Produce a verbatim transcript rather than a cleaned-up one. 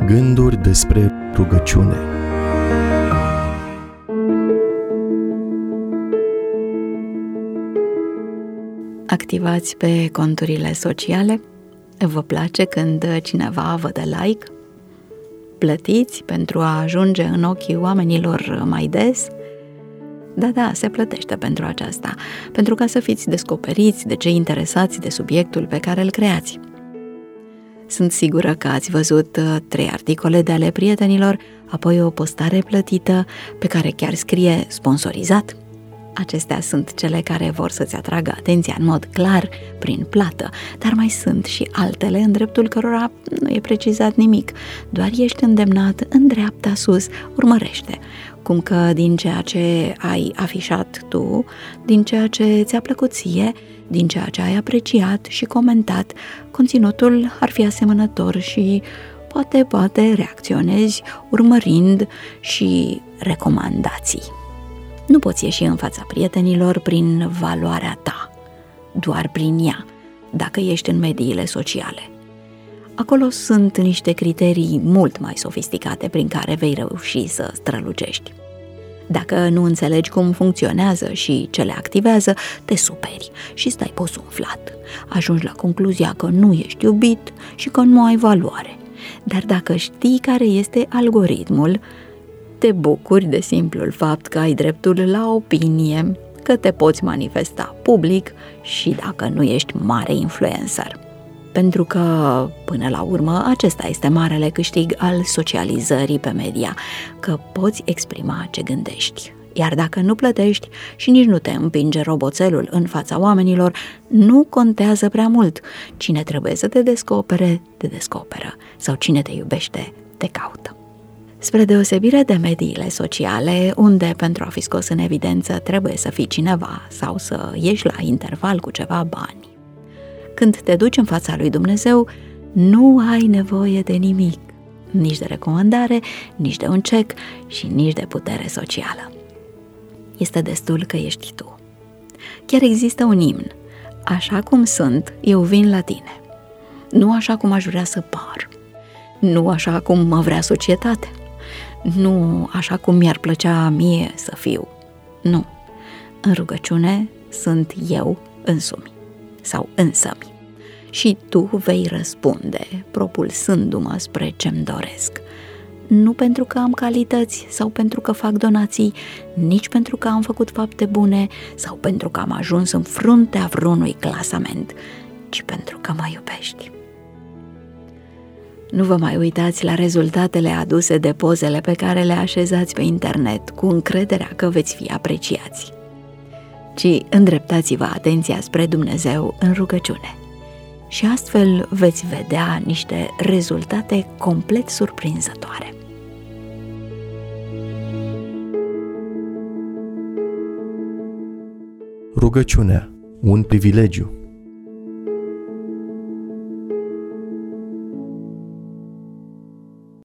Gânduri despre rugăciune. Activați pe conturile sociale? Vă place când cineva vă dă like? Plătiți pentru a ajunge în ochii oamenilor mai des? Da, da, se plătește pentru aceasta, pentru ca să fiți descoperiți de cei interesați de subiectul pe care îl creați. Sunt sigură că ați văzut trei articole de ale prietenilor, apoi o postare plătită pe care chiar scrie sponsorizat. Acestea sunt cele care vor să-ți atragă atenția în mod clar prin plată, dar mai sunt și altele în dreptul cărora nu e precizat nimic, doar ești îndemnat în dreapta sus, urmărește, cum că din ceea ce ai afișat tu, din ceea ce ți-a plăcut ție, din ceea ce ai apreciat și comentat, conținutul ar fi asemănător și poate, poate reacționezi urmărind și recomandații. Nu poți ieși în fața prietenilor prin valoarea ta, doar prin ea, dacă ești în mediile sociale. Acolo sunt niște criterii mult mai sofisticate prin care vei reuși să strălucești. Dacă nu înțelegi cum funcționează și ce le activează, te superi și stai bosunflat. Ajungi la concluzia că nu ești iubit și că nu ai valoare. Dar dacă știi care este algoritmul, te bucuri de simplul fapt că ai dreptul la opinie, că te poți manifesta public și dacă nu ești mare influencer. Pentru că, până la urmă, acesta este marele câștig al socializării pe media, că poți exprima ce gândești. Iar dacă nu plătești și nici nu te împinge roboțelul în fața oamenilor, nu contează prea mult. Cine trebuie să te descopere, te descoperă. Sau cine te iubește, te caută. Spre deosebire de mediile sociale, unde pentru a fi scos în evidență trebuie să fii cineva sau să ieși la interval cu ceva bani, când te duci în fața lui Dumnezeu, nu ai nevoie de nimic, nici de recomandare, nici de un cec și nici de putere socială. Este destul că ești tu. Chiar există un imn: așa cum sunt, eu vin la tine. Nu așa cum aș vrea să par, nu așa cum mă vrea societatea, nu așa cum mi-ar plăcea mie să fiu. Nu, în rugăciune sunt eu însumi sau însămi și tu vei răspunde propulsându-mă spre ce-mi doresc. Nu pentru că am calități sau pentru că fac donații, nici pentru că am făcut fapte bune sau pentru că am ajuns în fruntea vreunui clasament, ci pentru că mă iubești. Nu vă mai uitați la rezultatele aduse de pozele pe care le așezați pe internet cu încrederea că veți fi apreciați, ci îndreptați-vă atenția spre Dumnezeu în rugăciune. Și astfel veți vedea niște rezultate complet surprinzătoare. Rugăciunea, un privilegiu.